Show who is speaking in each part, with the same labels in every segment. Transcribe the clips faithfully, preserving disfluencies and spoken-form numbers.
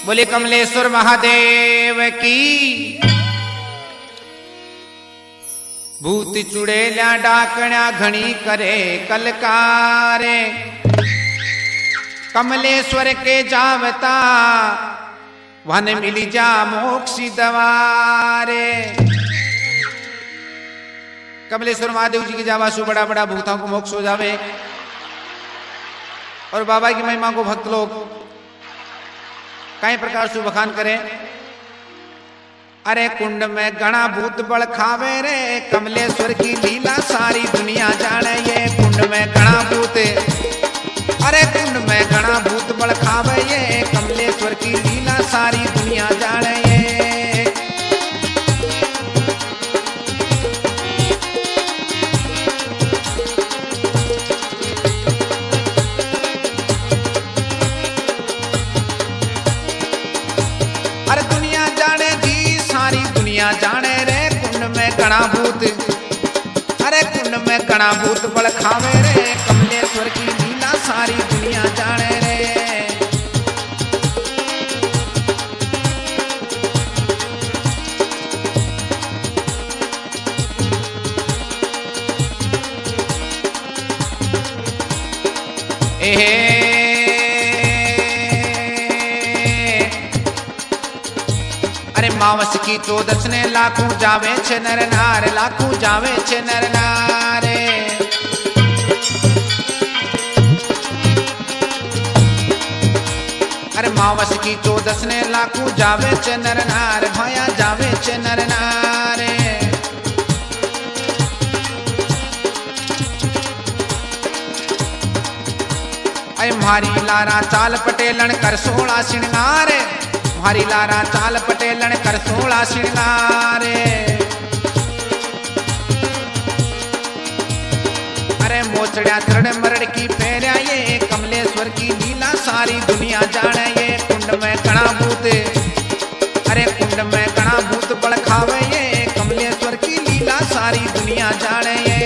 Speaker 1: बोले कमलेश्वर महादेव की। भूत चुड़ेल्या डाकण्या घणी करे कलकारे, कमलेश्वर के जावता वन मिली जा मोक्षी दवारे। कमलेश्वर महादेव जी की जावासु बड़ा बड़ा भूतों को मोक्ष हो जावे। और बाबा की महिमा को भक्त लोग कई प्रकार से बखान करें। अरे कुंड में गणा भूत बल खावे रे, कमलेश्वर की लीला सारी दुनिया जाने। ये कुंड में गणा भूत, अरे कुंड में गणा भूत बल खावे, ये कमलेश्वर की लीला सारी दुनिया जाने। ये जाने रे कुंड में गणा भूत, अरे कुंड में गणा भूत बल खावे रे, कमलेश्वर की लीला सारी दुनिया जाने रे। ए मावस की चौदस ने लाखों जावे छे नर नार, लाखों जावे छे नर नारे। अरे मावस की चौदस ने लाखों जावे छे नर नार, भाया जावे छे नर नारे। अरे मारी लारा चाल पटेलन कर सोला श्रृंगार, हरी लारा चाल पटेलन कर सोला श्रृंगारे। अरे मोचड़िया चरण मरड़ की फेरिया, ये कमलेश्वर की लीला सारी दुनिया जाने। ये कुंड में गणा भूत, अरे कुंड में गणा भूत बल खावे, ये कमलेश्वर की लीला सारी दुनिया जाने। ये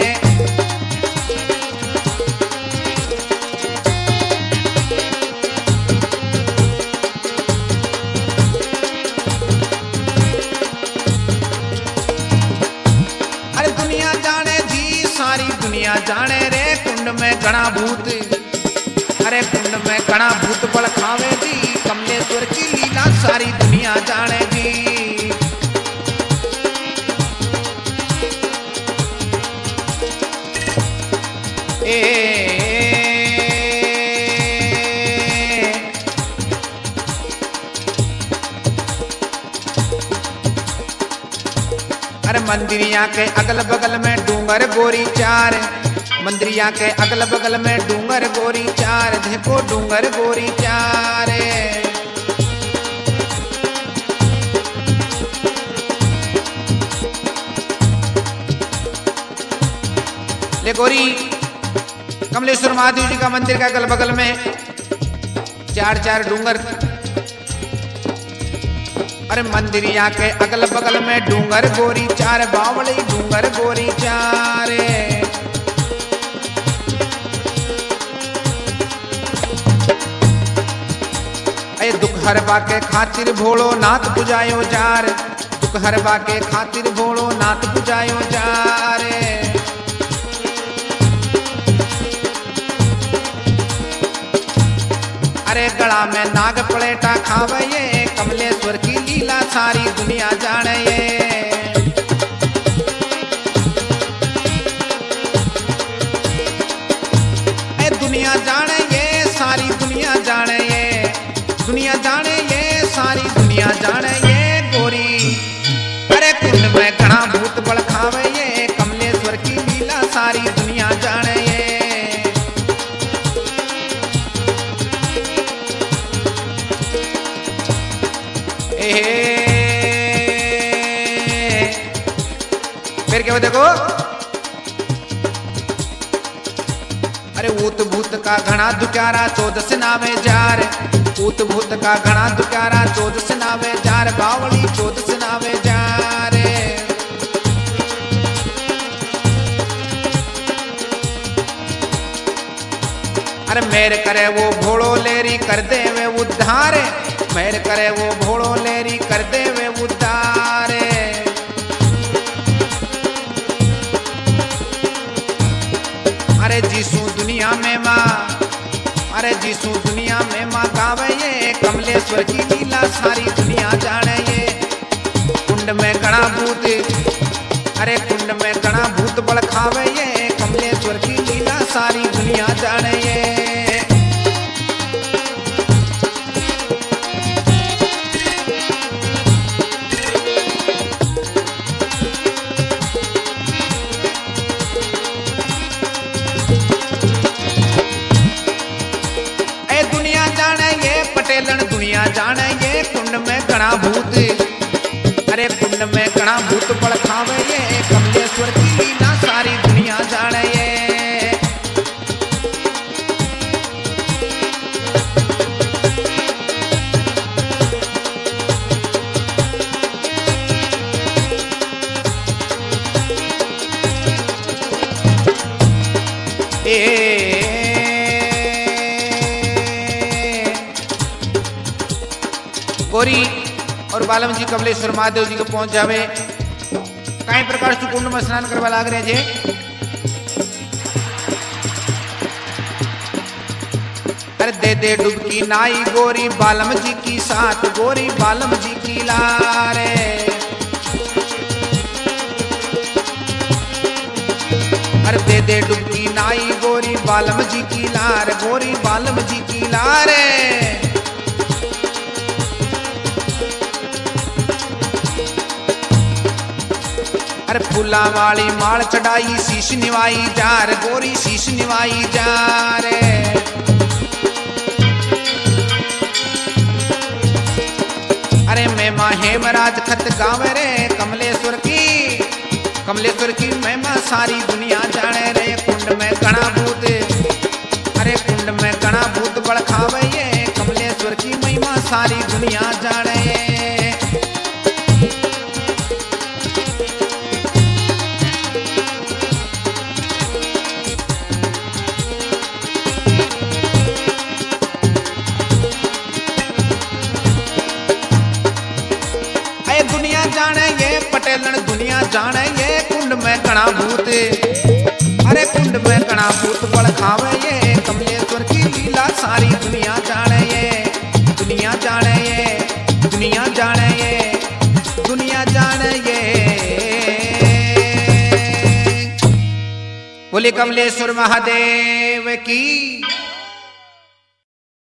Speaker 1: जाने रे कुंड में गणा भूत, अरे कुंड में गणा भूत बल खावे जी, कमलेश्वर की लीला सारी दुनिया जाने जी। ए अरे मंदिरिया के अगल बगल में डूंगर गोरी चार, मंदिरिया के अगल बगल में डूंगर गोरी चार, देखो डूंगर गोरी चार। ले गोरी कमलेश्वर महादेव जी का मंदिर का अगल बगल में चार चार डूंगर। अरे मंदिरिया के अगल बगल में डूंगर गोरी चार, बावली डूंगर गोरी चार। अरे दुख हरबा के खातिर भोलो नाथ बुझायो जार, दुख हरबा के खातिर भोलो नाथ बुझायो जार। अरे गला में नाग पलेटा खावे, ये कमलेश्वर की लीला सारी दुनिया जाने। ये ए दुनिया जाने, ये सारी दुनिया जाने। ये दुनिया जाने, ये सारी दुनिया जाने। ये गोरी अरे कुंड में गणा भूत बल खावे, ये कमलेश्वर की लीला सारी दुनिया जाने। ये फिर क्या देखो। अरे ऊत भूत का घना दुक्यारा चौदस नावे जार, ऊत भूत का घना दुक्यारा चौदस नावे जार, बावली चौदस नावे जार। अरे मेर करे वो भोड़ो लेरी कर दे वे उद्धार, मेहर करे वो भोड़ो लेरी कर दे वे उतारे। अरे जीसू दुनिया में माँ, अरे जीसू दुनिया में माँ गावे ये, कमलेश्वर की लीला सारी दुनिया जाने ये। कुंड में गणा भूत, अरे कुंड में गणा भूत बल खावे ये, कमलेश्वर की लीला सारी दुनिया जाने ये। ए दुनिया जाने ये, पटेलन दुनिया जाने ये, कुंड में गणा भूत, अरे कुंड में गणा भूत बल खावे ये, कमलेश्वर की लीला सारी दुनिया जाने ये। ए गोरी और बालम जी कमलेश्वर महादेव जी को पहुंच जावे। कई प्रकार से कुंड में स्नान करवा लाग रहे जे। अरे दे दे डुबकी नाई गोरी बालम जी की साथ, गोरी बालम जी की लारे। अरे दे दे डुबकी नाई गोरी बालम जी की लार, गोरी बालम जी की लारे। अरे फूला वाली माल चढ़ाई शीश निवाई जार, गोरी शीश निवाई जार। अरे महिमा हेमराज खत गावे रे, कमलेश्वर की, कमलेश्वर की महिमा सारी दुनिया जाने रे। कुंड में गणा भूत, अरे कुंड में गणा भूत बड़ खावे ये, कमलेश्वर की महिमा सारी दुनिया जाने। दुनिया जाने ये, पटेलन दुनिया जाने ये, कुंड में गणा भूत, अरे कुंड में गणा भूत बल खावे ये, कमलेश्वर की लीला सारी दुनिया जाने ये। दुनिया जाने ये, दुनिया जाने ये, दुनिया जाने ये। बोले कमलेश्वर महादेव की।